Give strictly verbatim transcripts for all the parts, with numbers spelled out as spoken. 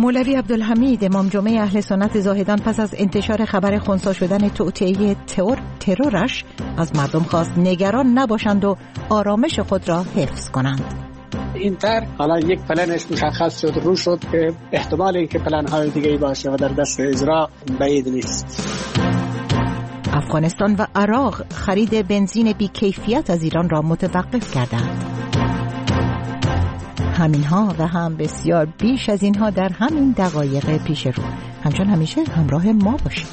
مولوی عبدالحمید امام جمعه اهل سنت زاهدان پس از انتشار خبر خنثی شدن توطئه ترور ترورش از مردم خواست نگران نباشند و آرامش خود را حفظ کنند. این طرح حالا یک پلنش مشخص شد، رو شد که احتمال اینکه پلن‌های دیگه‌ای باشه و در دست اجرا بعید نیست. افغانستان و عراق خرید بنزین بی‌کیفیت از ایران را متوقف کردند. همینها و هم بسیار بیش از اینها در همین دقایق پیش رو. همچون همیشه همراه ما باشید.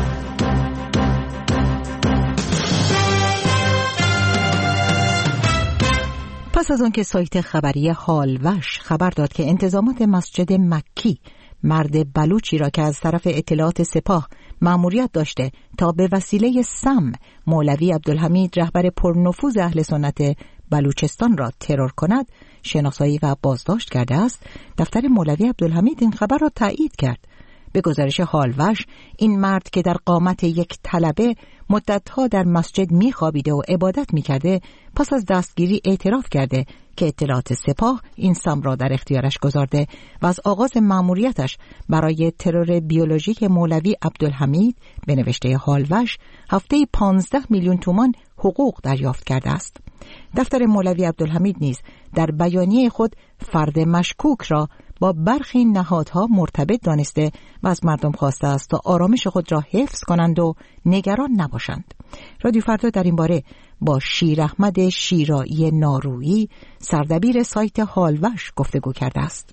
پس از آنکه سایت خبری حالوش خبر داد که انتظامات مسجد مکی مرد بلوچی را که از طرف اطلاعات سپاه مأموریت داشته تا به وسیله سم مولوی عبدالحمید رهبر پرنفوذ اهل سنت بلوچستان را ترور کند شناسایی و بازداشت کرده است، دفتر مولوی عبدالحمید این خبر را تایید کرد. به گزارش حالوش این مرد که در قامت یک طلبه مدتها در مسجد می‌خوابیده و عبادت می‌کرده پس از دستگیری اعتراف کرده که اطلاعات سپاه این سم را در اختیارش گذارده و از آغاز مأموریتش برای ترور بیولوژیک مولوی عبدالحمید به نوشته حالوش هفته پانزده میلیون تومان حقوق دریافت کرده است. دفتر مولوی عبدالحمید نیز در بیانیه خود فرد مشکوک را با برخی نهادها مرتبط دانسته و از مردم خواسته است تا آرامش خود را حفظ کنند و نگران نباشند. رادیو فردا در این باره با شیر احمد شیرایی نارویی سردبیر سایت حالوش گفتگو کرده است.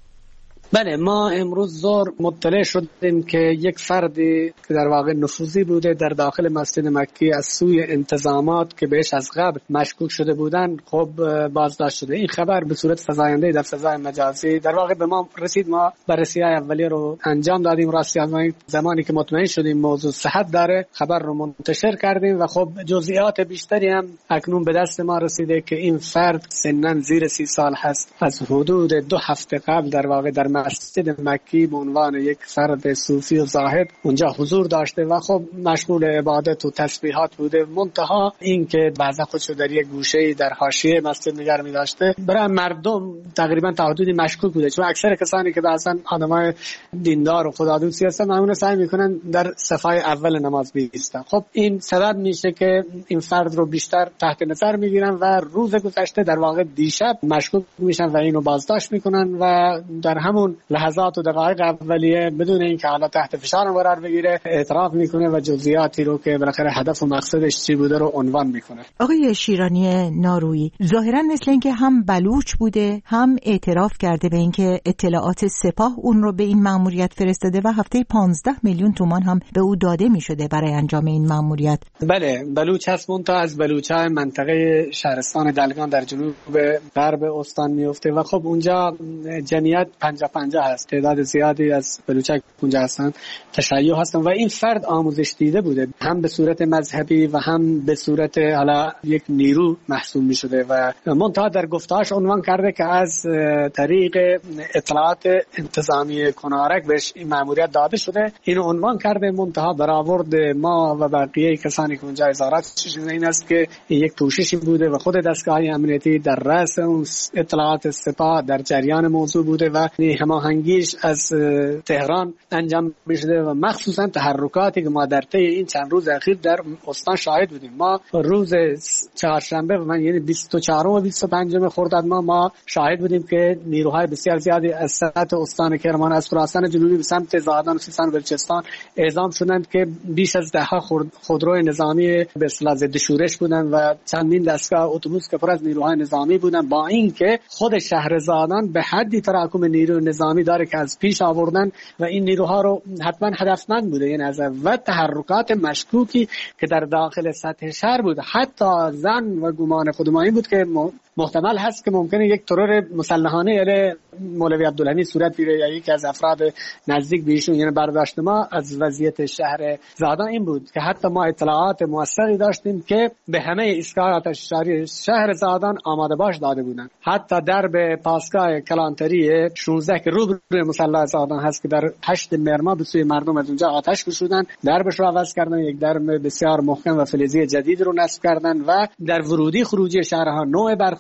بله، ما امروز ظهر مطلع شدیم که یک فردی که در واقع نفوذی بوده در داخل مسجد مکی از سوی انتظامات که بهش از قبل مشکوک شده بودن خب بازداشت شده. این خبر به صورت فزاینده در فضای مجازی در واقع به ما رسید. ما بررسی‌های اولیه رو انجام دادیم، راستی از زمانی که مطمئن شدیم موضوع صحت داره خبر رو منتشر کردیم و خب جزئیات بیشتری هم اکنون به دست ما رسیده که این فرد سناً زیر سی سال هست. از حدود دو هفته قبل در واقع در مسجد مکی به عنوان یک فرد صوفی و زاهد اونجا حضور داشته و خب مشغول عبادت و تسبیحات بوده. منتها این که بعضا خودشو در یک گوشه در حاشیه مسجد نگه می داشته برای مردم تقریبا تا حدودی مشکوک بوده، چون اکثر کسانی که بعضا آدمای دیندار و خدادوستی هستن معمولا سعی میکنن در صفای اول نماز بیستن. خب این سبب میشه که این فرد رو بیشتر تحت نظر میگیرن و روز گذشته در واقع دیشب مشکوک میشن و اینو بازداشت میکنن و در همون لحظات و دقایق اولیه بدون اینکه حالا تحت فشار قرار بگیره اعتراف میکنه و جزئیاتی رو که بالاخره هدف و مقصدش چی بوده رو عنوان میکنه. آقای شیرانی نارویی، ظاهرا مثل اینکه هم بلوچ بوده هم اعتراف کرده به اینکه اطلاعات سپاه اون رو به این مأموریت فرستاده و هفته پانزده میلیون تومان هم به او داده میشده برای انجام این مأموریت. بله، بلوچ هست، منتها از بلوچای منطقه شهرستان دلگان در جنوب غرب استان میفته و خب اونجا جمعیت پنجاه پنجاه هست، تعداد زیادی از بلوچک اونجا هستن، تشیع هستن و این فرد آموزش دیده بوده، هم به صورت مذهبی و هم به صورت حالا یک نیرو محسوب می شده و منتها در گفتهاش عنوان کرده که از طریق اطلاعات انتظامی کنارک بهش این مأموریت داده شده. اینو عنوان کرده، منتها برآورد ما و بقیه کسانی که اونجا ازارات شده این است که یک پوششی بوده و خود دستگاه امنیتی در رأس اون اطلاعات سپاه در جریان موضوع بوده و هماهنگیش از تهران انجام میشده و مخصوصا تحرکاتی که ما در طی این چند روز اخیر در استان شاهد بودیم. ما روز چهارشنبه و من یعنی بیست و چهارم و بیست و پنجم خرداد ما ما شاهد بودیم که نیروهای بسیار زیادی از سطح استان کرمان از خراسان جنوبی به سمت زاهدان و سیستان و بلوچستان اعزام شدند که بیش از ده خودرو نظامی به اصطلاح ضد شورش بودند و چندین دستگاه اتوبوس که پر از نیروهای نظامی بودند، با اینکه خود شهرزادان به حدی تراکم نیرو نظامی داره که از پیش آوردن و این نیروها رو حتما هدفمند بوده، یعنی از و تحرکات مشکوکی که در داخل سطح شهر بود. حتی زن و گمان خودمانی بود که محتمل هست که ممکنه یک ترور مسلحانه یعنی مولوی عبدالحمید صورت بگیره یا یکی از افراد نزدیک به ایشون. یعنی برداشت ما از وضعیت شهر زاهدان این بود که حتی ما اطلاعات موثقی داشتیم که به همه ایستگاهات شهری شهر زاهدان آماده باش داده بودند. حتی درب پاسگاه کلانتری شانزده که روبروی مصلی زاهدان هست که در هشت مرما به سوی مردم از اونجا آتش گشودن، دربش رو عوض کردن، یک درب بسیار محکم و فلزی جدید رو نصب کردن و در ورودی خروجی شهرها نوع برخورد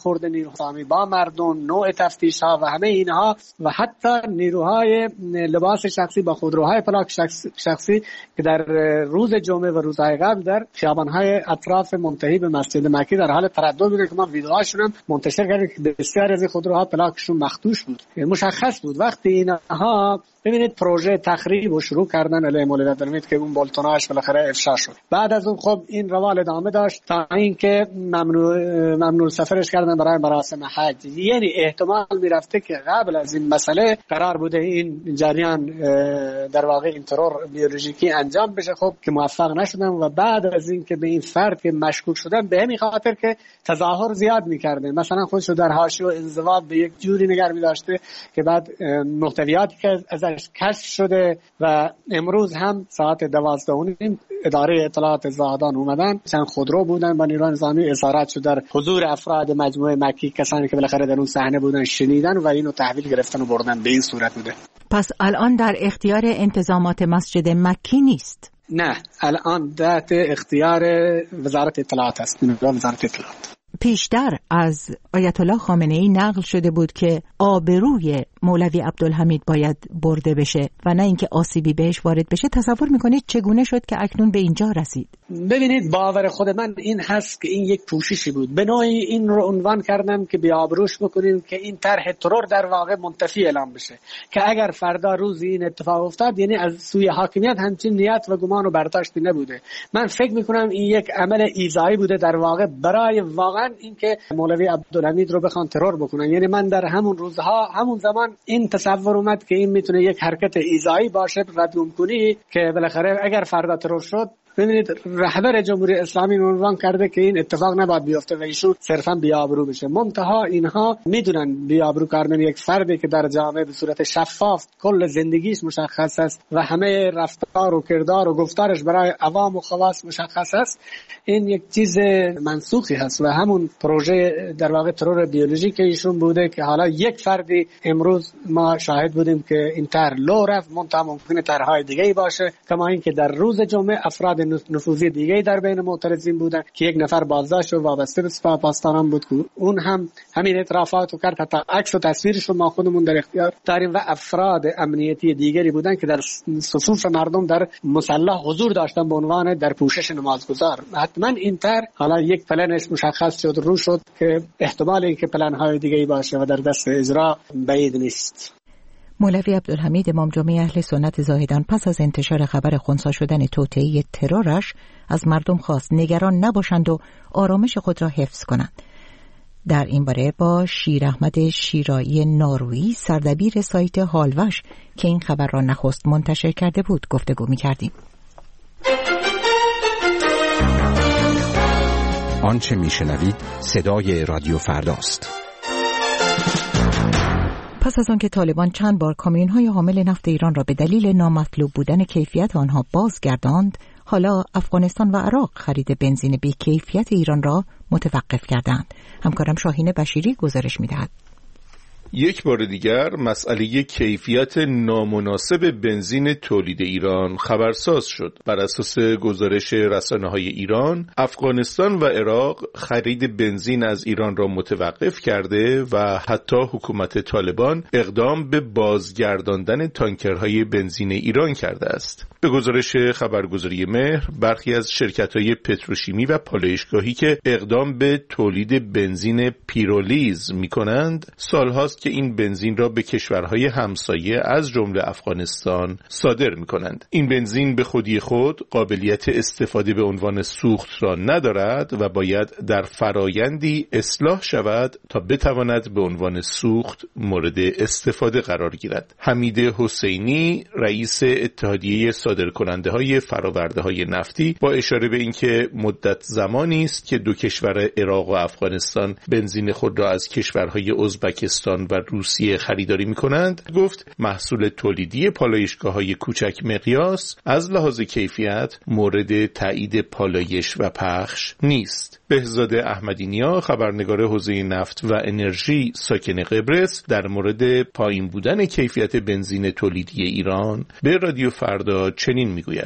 برخورد نیروهای نظامی با مردم، نوع تفتیش ها و همه اینها و حتی نیروهای لباس شخصی با خودروهای پلاک شخصی که در روز جمعه و روزهای قبل در خیابان‌های اطراف منتهی به مسجد مکی در حال تردد بوده که ما ویدیوهاشون هم منتشر کردیم که بسیار از خودروها پلاکشون مخدوش بود. مشخص بود وقتی اینها ببینید پروژه تخریب و شروع کردن علیه مولوی عبدالحمید که اون بالتوناش بالاخره افشا شد. بعد از اون خب این روال ادامه داشت تا اینکه ممنوع ممنوع سفرش کردن برای مراسم حج. یعنی احتمال میرفته که قبل از این مسئله قرار بوده این جریان در واقع این ترور بیولوژیکی انجام بشه، خب که موفق نشدن و بعد از اینکه به این فرد که مشکوک شدن به همین خاطر که تظاهر زیاد می‌کرده، مثلا خودشو در حاشیه و انزوا به یک جوری نگار می‌داشته که بعد محتویاتی که ازش کشف شده و امروز هم ساعت دوازده و نیم اداره اطلاعات زاهدان اومدن، چند خودرو بودن با نیروی نظامی، اسارت شد در حضور افراد مجموعه مکی، کسانی که بالاخره در اون صحنه بودن شنیدن و اینو تحویل گرفتن و بردن. به این صورت بوده. پس الان در اختیار انتظامات مسجد مکی نیست؟ نه، الان تحت اختیار وزارت اطلاعات است. وزارت اطلاعات پیشتر از آیت الله خامنه ای نقل شده بود که آبروی مولوی عبدالحمید باید برده بشه و نه اینکه آسیبی بهش وارد بشه. تصور میکنید چگونه شد که اکنون به اینجا رسید؟ ببینید باور خود من این هست که این یک پوششی بود. به نوعی این رو عنوان کردم که بیابروش بکنیم که این طرح ترور در واقع منتفی اعلام بشه، که اگر فردا روزی این اتفاق افتاد یعنی از سوی حاکمیت همچین نیت و گمان و برداشتی نبوده. من فکر میکنم این یک عمل ایذایی بوده در واقع برای واقعا اینکه مولوی عبدالحمید رو بخوان ترور بکنن. یعنی من در همون روزها همون زمان این تصور اومد که این میتونه یک حرکت ایذایی باشه، ردوم کنی که بالاخره اگر فردا ترور شد. ببینید رهبر جمهوری اسلامی عنوان کرده که این اتفاق نباید بیفته و ایشون صرفا بیابرو بشه. منتها اینها میدونن بیابرو کردن یک فردی که در جامعه به صورت شفاف کل زندگیش مشخص است و همه رفتار و کردار و گفتارش برای عوام و خواص مشخص است، این یک چیز منسوخی هست و همون پروژه در واقع ترور بیولوژیک ایشون بوده که حالا یک فردی امروز ما شاهد بودیم که این طرح لو رفت، منتها ممکنه طرح‌های دیگه‌ای باشه، کما اینکه در روز جمعه افراد نفوذی دیگه در بین معترضین بودن که یک نفر بازداشت و وابسته به سپاه پاسداران بود که اون هم همین اعترافات رو کرد، حتی عکس و تصویرش رو ما خودمون در اختیار داریم و افراد امنیتی دیگری بودن که در صفوف مردم در مسلح حضور داشتن به عنوان در پوشش نمازگزار. حتما این طرح حالا یک پلنش مشخص شد، رو شد که احتمال اینکه پلن‌های دیگه‌ای باشه و در دست اجرا بعید نیست. مولوی عبدالحمید امام جمعه اهل سنت زاهدان پس از انتشار خبر خنثی شدن توطئه ترورش از مردم خواست نگران نباشند و آرامش خود را حفظ کنند. در این باره با شیر احمد شیرایی نارویی سردبیر سایت هالوش که این خبر را نخست منتشر کرده بود گفتگو می‌کردیم. آنچه میشنوید صدای رادیو فرداست. پس از آنکه طالبان چند بار کامیون‌های حامل نفت ایران را به دلیل نامطلوب بودن کیفیت آنها بازگرداند، حالا افغانستان و عراق خرید بنزین بی کیفیت ایران را متوقف کردند. همکارم شاهین بشیری گزارش می‌دهد. یک بار دیگر مسئله کیفیت نامناسب بنزین تولید ایران خبرساز شد. بر اساس گزارش رسانه‌های ایران، افغانستان و عراق خرید بنزین از ایران را متوقف کرده و حتی حکومت طالبان اقدام به بازگرداندن تانکرهای بنزین ایران کرده است. به گزارش خبرگزاری مهر، برخی از شرکت‌های پتروشیمی و پالایشگاهی که اقدام به تولید بنزین پیرولیز می‌کنند، سال‌هاست که این بنزین را به کشورهای همسایه از جمله افغانستان صادر می‌کنند. این بنزین به خودی خود قابلیت استفاده به عنوان سوخت را ندارد و باید در فرایندی اصلاح شود تا بتواند به عنوان سوخت مورد استفاده قرار گیرد. حمید حسینی، رئیس اتحادیه صادرکننده‌های فرآورده‌های نفتی، با اشاره به اینکه مدت زمانی است که دو کشور عراق و افغانستان بنزین خود را از کشورهای ازبکستان و روسیه خریداری می‌کنند، گفت محصول تولیدی پالایشگاه‌های کوچک مقیاس از لحاظ کیفیت مورد تایید پالایش و پخش نیست. بهزاد احمدی‌نیا، خبرنگار حوزه نفت و انرژی ساکن قبرس، در مورد پایین بودن کیفیت بنزین تولیدی ایران به رادیو فردا چنین میگوید: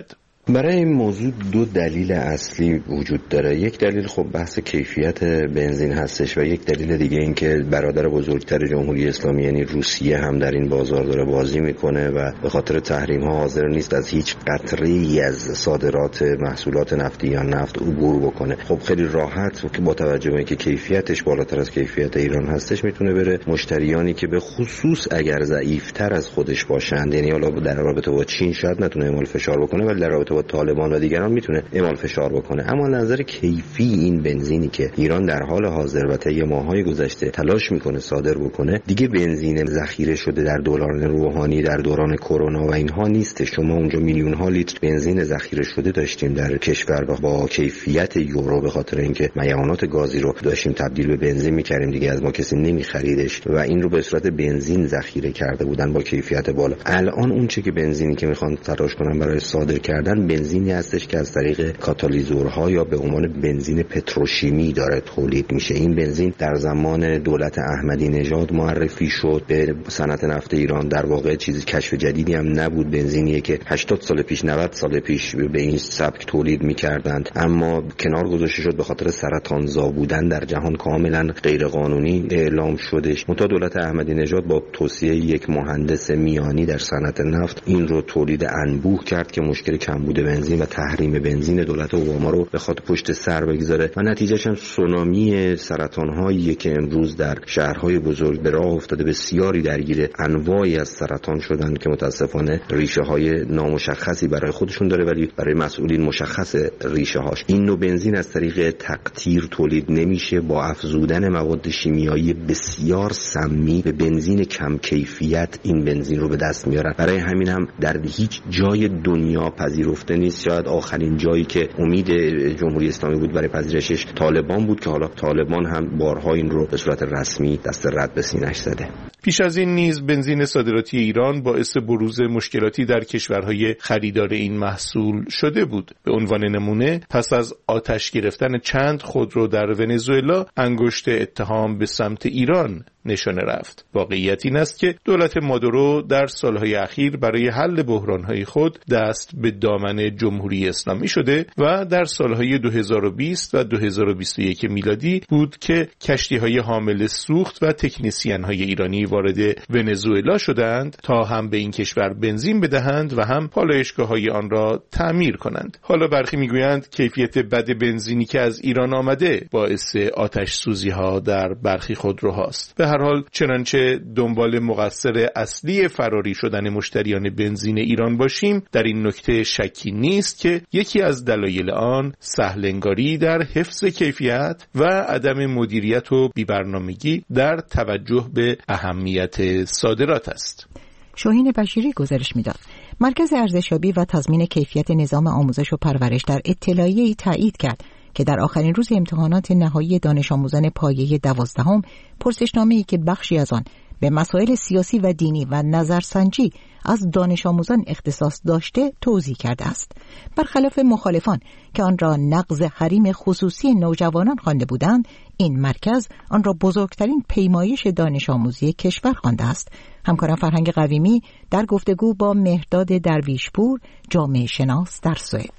برای این موضوع دو دلیل اصلی وجود داره. یک دلیل خب بحث کیفیت بنزین هستش و یک دلیل دیگه این که برادر بزرگتر جمهوری اسلامی یعنی روسیه هم در این بازار داره بازی میکنه و به خاطر تحریم ها حاضر نیست از هیچ قطره‌ای از صادرات محصولات نفتی یا نفت عبور بکنه. خب خیلی راحت که با توجه به اینکه کیفیتش بالاتر از کیفیت ایران هستش میتونه بره مشتریانی که به خصوص اگر ضعیف‌تر از خودش باشند، یعنی حالا در رابطه با چین شاید نتونه اعمال فشار بکنه ولی در رابطه با طالبان و دیگران میتونه اعمال فشار بکنه. اما نظر کیفی این بنزینی که ایران در حال حاضر و طی ماه‌های گذشته تلاش میکنه صادر بکنه دیگه بنزین ذخیره شده در دوران روحانی در دوران کرونا و اینها نیست. شما اونجا میلیون ها لیتر بنزین ذخیره شده داشتیم در کشور با کیفیت یورو به خاطر اینکه میعانات گازی رو داشتیم تبدیل به بنزین میکردیم دیگه از ما کسی نمیخریدش و این رو به صورت بنزین ذخیره کرده بودن با کیفیت بالا. الان اون چه که بنزینی که میخوان تلاش کنن برای صادر کردن بنزینی هستش که از طریق کاتالیزورها یا به عنوان بنزین پتروشیمی داره تولید میشه. این بنزین در زمان دولت احمدی نژاد معرفی شد به صنعت نفت ایران. در واقع چیزی کشف جدیدی هم نبود، بنزینیه که هشتاد سال پیش نود سال پیش به این سبک تولید میکردند اما کنار گذاشته شد به خاطر سرطانزا بودن در جهان کاملا غیر قانونی اعلام شدش. منتها دولت احمدی نژاد با توصیه یک مهندس میانی در صنعت نفت این رو تولید انبوه کرد که مشکل کمبود بنزین و تحریم بنزین دولت اوباما رو بخواد پشت سر بگذاره و نتیجهش هم سونامی سرطان‌هایی که امروز در شهرهای بزرگ به راه افتاده. بسیاری درگیر انواعی از سرطان شدن که متاسفانه ریشه‌های نامشخصی برای خودشون داره ولی برای مسئولین مشخص ریشه‌هاش. این نوع بنزین از طریق تقطیر تولید نمیشه، با افزودن مواد شیمیایی بسیار سمی به بنزین کم کیفیت این بنزین رو به دست میارن. برای همین هم در هیچ جای دنیا پذیرفته نیست. شاید آخرین جایی که امید جمهوری اسلامی بود برای پذیرشش طالبان بود که حالا طالبان هم بارها این رو به صورت رسمی دست رد به سینه‌اش زده. پیش از این نیز بنزین صادراتی ایران باعث بروز مشکلاتی در کشورهای خریدار این محصول شده بود. به عنوان نمونه پس از آتش گرفتن چند خودرو در ونزوئلا انگشت اتهام به سمت ایران نشانه رفت. واقعیت این است که دولت مادورو در سالهای اخیر برای حل بحرانهای خود دست به دامن جمهوری اسلامی شده و در سالهای دو هزار و بیست و دو هزار و بیست و یک میلادی بود که کشتی‌های حامل سوخت و تکنسین‌های ایرانی وارد ونزوئلا شدند تا هم به این کشور بنزین بدهند و هم پالایشگاه‌های آن را تعمیر کنند. حالا برخی میگویند کیفیت بد بنزینی که از ایران آمده باعث آتش سوزی‌ها در برخی خودروهاست. به هر حال چنانچه دنبال مقصر اصلی فراری شدن مشتریان بنزین ایران باشیم در این نکته شکی نیست که یکی از دلایل آن سهلنگاری در حفظ کیفیت و عدم مدیریت و بی‌برنامگی در توجه به اهمیت صادرات است. شاهین بشیری گزارش می‌داد. مرکز ارزشیابی و تضمین کیفیت نظام آموزش و پرورش در اطلاعیه‌ای تایید کرد که در آخرین روز امتحانات نهایی دانش آموزان پایه دوازدهم پرسشنامه‌ای که بخشی از آن به مسائل سیاسی و دینی و نظرسنجی از دانش آموزان اختصاص داشته توضیح کرده است. برخلاف مخالفان که آن را نقض حریم خصوصی نوجوانان خوانده بودند، این مرکز آن را بزرگترین پیمایش دانش آموزی کشور خوانده است. همکارم فرهنگ قویمی در گفتگو با مهرداد درویشپور، جامعه شناس در سوئد.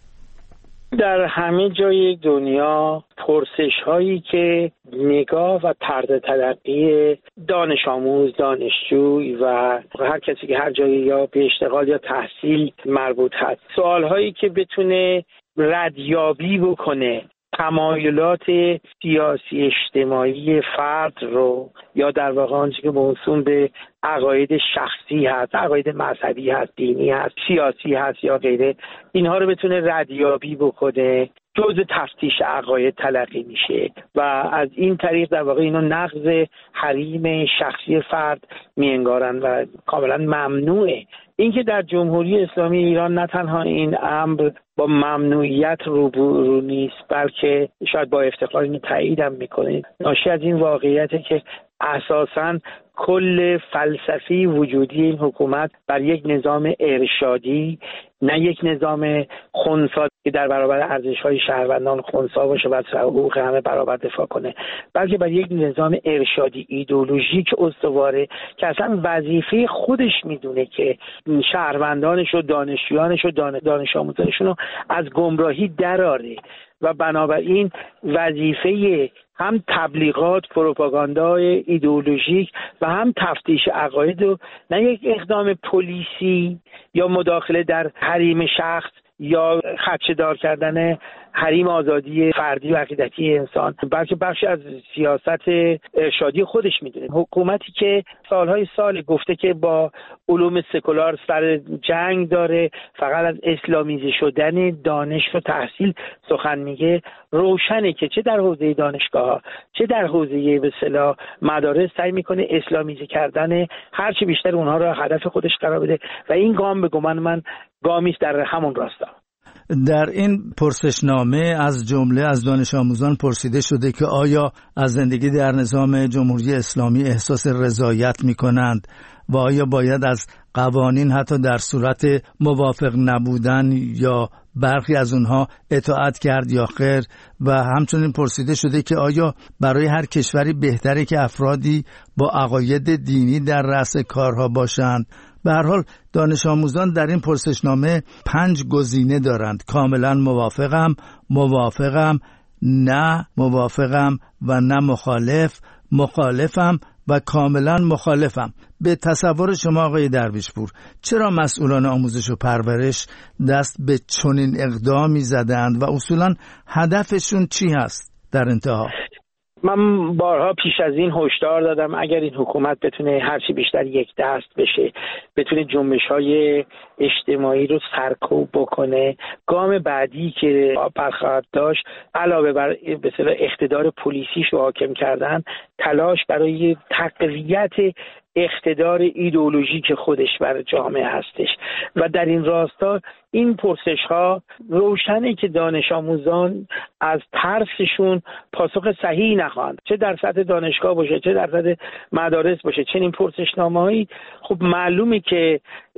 در همه جای دنیا پرسش هایی که نگاه و طرز تلقی دانش آموز، دانشجوی و هر کسی که هر جایی یا به اشتغال یا تحصیل مربوط هست، سوال هایی که بتونه ردیابی بکنه تمایلات سیاسی اجتماعی فرد رو یا در واقع آنچه که موسوم به عقاید شخصی هست، عقاید مذهبی هست، دینی هست، سیاسی هست یا غیره، اینها رو بتونه ردیابی بکنه جزء تفتیش عقاید تلقی میشه و از این طریق در واقع اینو نقض حریم شخصی فرد میانگارن و کاملا ممنوعه. اینکه در جمهوری اسلامی ایران نه تنها این امر با ممنوعیت روبرو نیست بلکه شاید با افتخار اینو تایید هم میکنه، ناشی از این واقعیته که اساساً کل فلسفی وجودی این حکومت بر یک نظام ارشادی، نه یک نظام خنثی که در برابر ارزش‌های شهروندان خنثی باشه و حقوق همه برابر دفاع کنه، بلکه بر یک نظام ارشادی ایدئولوژیک استواره که اصلا وظیفه خودش میدونه که شهروندانش و دانشجویانش و دانش آموزانشون رو از گمراهی دراره و بنابراین وظیفه هم تبلیغات، پروپاگاندای ایدئولوژیک و هم تفتیش عقاید و نه یک اقدام پلیسی یا مداخله در حریم شخص یا خدشه‌دار کردن حریم آزادی فردی و عقیدتی انسان، بلکه بخشی از سیاست ارشادی خودش میدونه. حکومتی که سالهای سال گفته که با علوم سکولار سر جنگ داره، فقط از اسلامیزه شدن دانش و تحصیل سخن میگه، روشنه که چه در حوزه دانشگاه‌ها چه در حوزه به اصطلاح مدارس سعی میکنه اسلامیزه کردن هر چی بیشتر اونها رو هدف خودش قرار بده و این گام به گمان من گامی است در همون راستا. در این پرسشنامه از جمله از دانش آموزان پرسیده شده که آیا از زندگی در نظام جمهوری اسلامی احساس رضایت می کنند و آیا باید از قوانین حتی در صورت موافق نبودن یا برخی از اونها اطاعت کرد یا خیر، و همچنین پرسیده شده که آیا برای هر کشوری بهتره که افرادی با عقاید دینی در رأس کارها باشند. به هر حال دانش آموزان در این پرسشنامه پنج گزینه دارند: کاملا موافقم، موافقم، نه موافقم و نه مخالف، مخالفم و کاملا مخالفم. به تصور شما آقای درویشپور، چرا مسئولان آموزش و پرورش دست به چنین اقدامی زدند و اصولا هدفشون چی هست در انتها؟ من بارها پیش از این هشدار دادم اگر این حکومت بتونه هرچی بیشتر یک دست بشه، بتونه جنبش‌های اجتماعی رو سرکوب بکنه، گام بعدی که برخواهد داشت علاوه بر به اصطلاح اقتدار پلیسیش رو حاکم کردن، تلاش برای تقویت اقتدار ایدئولوژیک خودش بر جامعه هستش و در این راستا این پرسش ها روشنه که دانش آموزان از ترسشون پاسخ صحیح نخواهند، چه در سطح دانشگاه باشه چه در سطح مدارس باشه. چنین پرسشنامه‌هایی خب معلومه که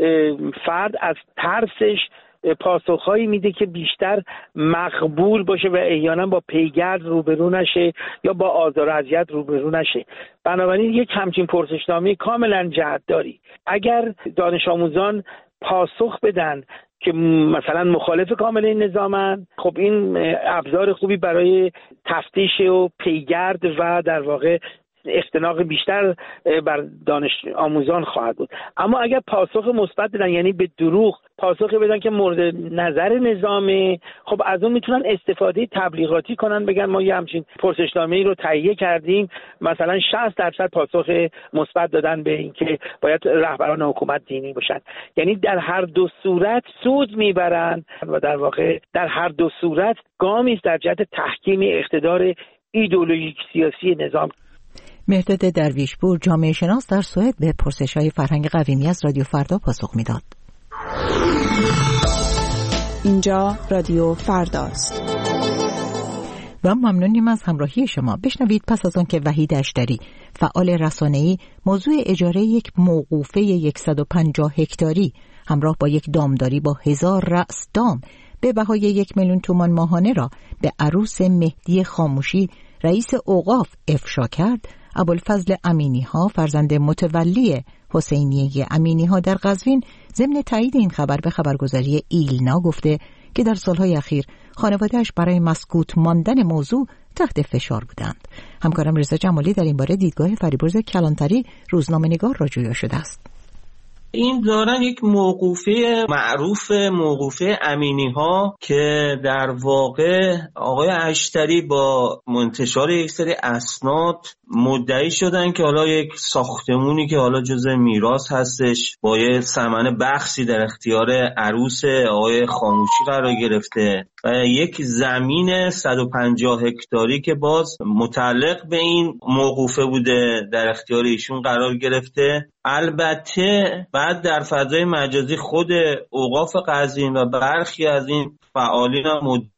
فرد از ترسش پاسخهایی میده که بیشتر مقبول باشه و احیانا با پیگرد روبرو نشه یا با آزار و اذیت روبرو نشه. بنابراین یک همچین پرسشنامه کاملا جهتداری اگر دانش آموزان پاسخ بدن که مثلا مخالف کامل این نظامن، خب این ابزار خوبی برای تفتیش و پیگرد و در واقع اختناق بیشتر بر دانش آموزان خواهد بود. اما اگر پاسخ مثبت بدن، یعنی به دروغ پاسخ بدن که مورد نظر نظامه، خب از اون میتونن استفاده تبلیغاتی کنن، بگن ما یه همچین پرسشنامه‌ای رو تهیه کردیم، مثلا شصت درصد پاسخ مثبت دادن به اینکه باید رهبران حکومت دینی باشن. یعنی در هر دو صورت سود میبرن و در واقع در هر دو صورت گامی است در جهت تحکیم اقتدار ایدئولوژیک سیاسی نظام. مهرداد درویشپور، جامعه شناس در سوئد، به پرسش‌های فرهنگ قویمی از رادیو فردا پاسخ میداد. اینجا رادیو فرداست. و ممنونیم از همراهی شما. بشنوید پس از آن که وحید اشتری، فعال رسانه‌ای، موضوع اجاره یک موقوفه صد و پنجاه هکتاری همراه با یک دامداری با هزار رأس دام به بهای یک میلیون تومان ماهانه را به عروس مهدی خاموشی، رئیس اوقاف، افشا کرد. ابوالفضل امینی ها، فرزند متولی حسینیه امینی ها در قزوین، ضمن تایید این خبر به خبرگزاری ایلنا گفته که در سالهای اخیر خانواده‌اش برای مسکوت ماندن موضوع تحت فشار بودند. همکارم رضا جمالی در این باره دیدگاه فریبرز کلانتری، روزنامه‌نگار، را جویا شده است. این دارن یک موقوفه معروف، موقوفه امینی ها، که در واقع آقای اشتری با منتشار یک سری اسناد مدعی شدن که حالا یک ساختمونی که حالا جزء میراث هستش با یه ثمن بخشی در اختیار عروس آقای خاموشی قرار گرفته و یک زمین صد و پنجاه هکتاری که باز متعلق به این موقوفه بوده در اختیار ایشون قرار گرفته. البته بعد در فضای مجازی خود اوقاف قزوین و برخی از این فعالین هم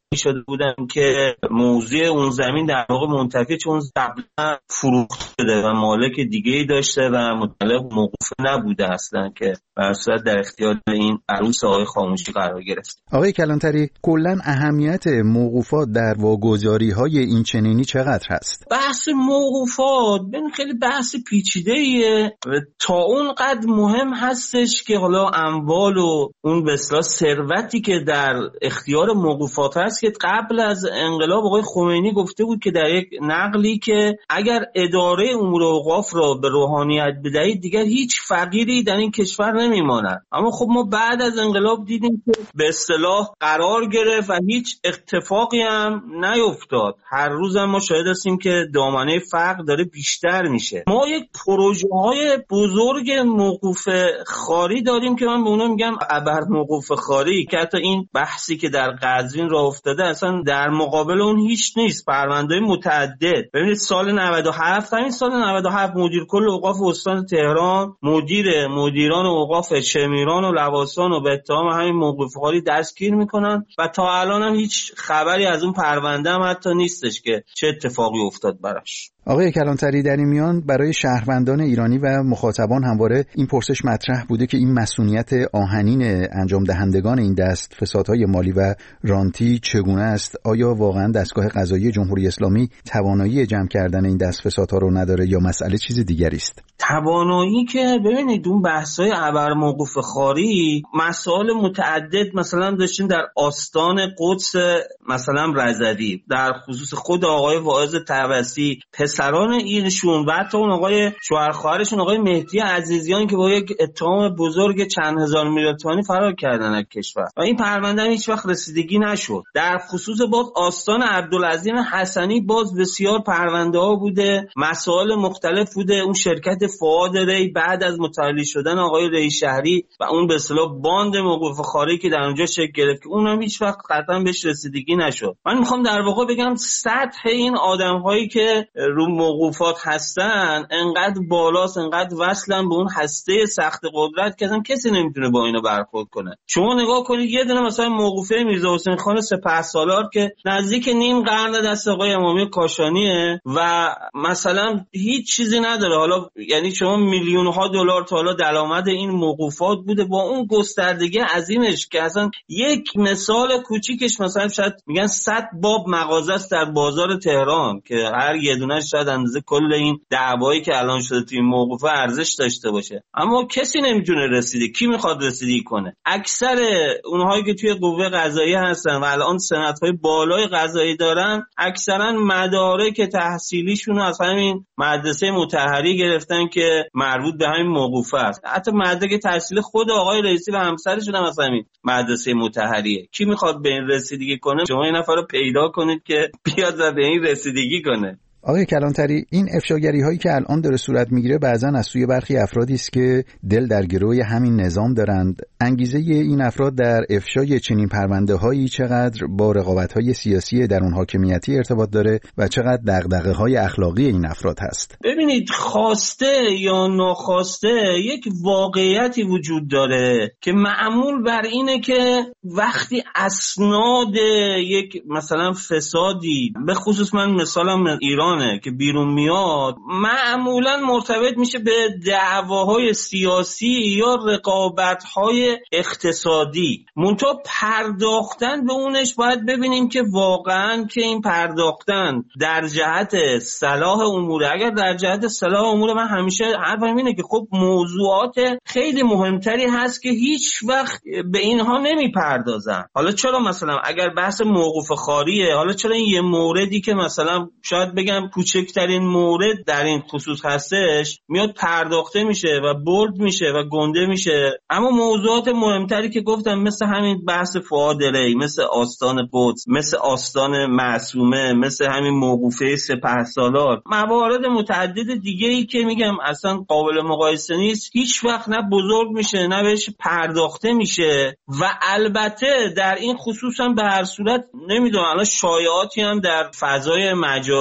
شده بودن که موضوع اون زمین در واقع منتفی، چون قبلا فروخته شده و مالک دیگه‌ای داشته و مطلق موقوفه نبوده اصلا که بر صورت در اختیار این عروس آقای خاموشی قرار گرفت. آقای کلانتری، کلاً اهمیت موقوفات در واگذاری‌های این چنینی چقدر هست؟ بحث موقوفات ببین خیلی بحث پیچیده‌ایه، تا اون قد مهم هستش که حالا اموال و اون به اصطلاح ثروتی که در اختیار موقوفات هست که قبل از انقلاب آقای خمینی گفته بود که در یک نقلی که اگر اداره امور اوقاف را به روحانیت بدهید دیگر هیچ فقیری در این کشور نمیماند. اما خب ما بعد از انقلاب دیدیم که به اصطلاح قرار گرفت و هیچ اتفاقی هم نیفتاد. هر روز هم ما شاهد هستیم که دامنه فقر داره بیشتر میشه. ما یک پروژه های بزرگ موقوف خاری داریم که من به اونا میگم ابر موقوف خاری، که حتی این بحثی که در قزوین راه افتاده اصلا در مقابل اون هیچ نیست. پرونده‌های متعدد. ببینید سال نود و هفت، همین سال نود و هفت مدیر کل اوقاف استان تهران، مدیر مدیران اوقاف شمیران و لواسان و به اتهام همین موقوف خاری دستگیر میکنن و تا الان هم هیچ خبری از اون پرونده هم حتی نیستش که چه اتفاقی افتاد براش. آقای کلانتری، در این میان برای شهروندان ایرانی و مخاطبان همواره این پرسش مطرح بوده که این مسئولیت آهنین انجام دهندگان این دست فسادهای مالی و رانتی چگونه است؟ آیا واقعا دستگاه قضایی جمهوری اسلامی توانایی جمع کردن این دست فسادها رو نداره یا مسئله چیز دیگری است؟ توانایی که ببینید اون بحث‌های ابر موقوف خاری مسائل متعدد مثلا داشتیم در آستان قدس مثلا رضوی، در خصوص خود آقای واعظ طبسی، پسران ایشون و حتی اون آقای شوهر خواهرشون آقای مهدی عزیزیان که با یک اتهام بزرگ چند هزار میلیون تومانی فرار کردن از کشور و این پرونده هیچ وقت رسیدگی نشد. در خصوص باز آستان عبدالعظیم حسنی باز بسیار پرونده ها بوده، مسائل مختلف بوده. اون شرکت فؤاد ری بعد از متولی شدن آقای ری شهری و اون به اصطلاح باند موقوف خاری که در اونجا شکل گرفت که اونم هیچ وقت قطعا بهش رسیدگی نشد. من میخوام در واقع بگم سطح این آدم‌هایی که رو موقوفات هستن انقدر بالاست، انقدر وصلن به اون هسته سخت قدرت که اصلا کسی نمیتونه با اینا برخورد کنه. شما نگاه کنید یه دونه مثلا موقوفه میرزا حسین خان سپهسالار که نزدیک نیم قرن دست آقای امامی کاشانیه و مثلا هیچ چیزی نداره. حالا یعنی شما میلیون ها دلار تا حالا درآمد این موقوفات بوده با اون گستردگی عظیمش که اصلا یک مثال کوچیکش مثلا شاید میگن صد باب مغازه است در بازار تهران که هر یه دونه شاید اندازه کل این دعوایی که الان شده توی موقوفه ارزش داشته باشه، اما کسی نمیتونه رسیده. کی میخواد رسیدگی کنه؟ اکثر اونهایی که توی قوه قضاییه هستن و الان سندهای بالای قضایی دارن اکثرا مدارک تحصیلیشون از همین مدرسه مطهری گرفتن که مربوط به همین موقوفه است. حتی مدرک تحصیل خود آقای رئیسی و همسرشون هم از همین مدرسه مطهریه. کی میخواد به این رسیدگی کنه؟ شما این نفر رو پیدا کنید که بیاد و به این رسیدگی کنه. آقای کلانتری، این افشاگری هایی که الان داره صورت میگیره بعضن از سوی برخی افرادی است که دل در گروه همین نظام دارند. انگیزه این افراد در افشای چنین پرونده هایی چقدر با رقابت های سیاسی در اون حاکمیتی ارتباط داره و چقدر دغدغه های اخلاقی این افراد هست؟ ببینید خواسته یا ناخواسته یک واقعیتی وجود داره که معمول بر اینه که وقتی اسناد یک مثلا فسادی، به خصوص من مثالم ایران که بیرون میاد، معمولا مرتبط میشه به دعواهای سیاسی یا رقابت‌های اقتصادی. منتها پرداختن به اونش باید ببینیم که واقعا که این پرداختن در جهت صلاح امور، اگر در جهت صلاح امور، من همیشه حرفم اینه که خب موضوعات خیلی مهمتری هست که هیچ وقت به اینها نمیپردازن. حالا چرا مثلا اگر بحث موقوف خاریه، حالا چرا این یه موردی که مثلا شاید بگم کوچکترین مورد در این خصوص هستش میاد پرداخته میشه و بولد میشه و گنده میشه، اما موضوعات مهمتری که گفتم مثل همین بحث فؤاد ری، مثل آستان قدس، مثل آستان معصومه، مثل همین موقوفه سپهسالار، موارد متعدد دیگه ای که میگم اصلا قابل مقایسه نیست، هیچ وقت نه بزرگ میشه نه بهش پرداخته میشه. و البته در این خصوص هم به هر صورت نمیدونم الان شایعاتی هم در فضای مجازی و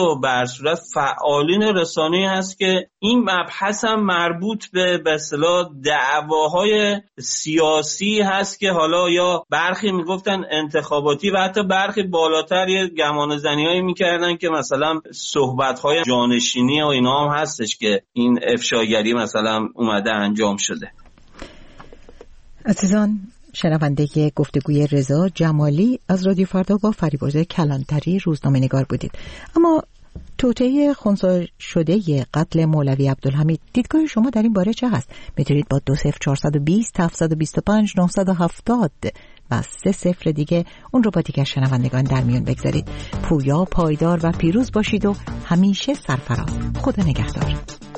و بر صورت فعالین رسانه‌ای هست که این مبحث هم مربوط به به اصطلاح دعواهای سیاسی هست که حالا یا برخی میگفتن انتخاباتی و حتی برخی بالاتر یه گمانه‌زنی‌هایی میکردن که مثلا صحبت‌های جانشینی و اینا هم هستش که این افشاگری مثلا اومده انجام شده. عزیزان، شنونده گفتگوی رضا جمالی از رادیو فردا با فریبرز کلانتری روزنامه نگار بودید. اما توطئه خنثی شده قتل مولوی عبدالحمید، دیدگاه شما در این باره چه هست؟ میتونید با دو صفر چهارصد و بیست هفتصد و بیست و پنج نهصد و هفتاد و سه صفر دیگه اون رو با دیگر شنوندگان در میون بگذارید. پویا، پایدار و پیروز باشید و همیشه سرفراز. خدا نگهدار.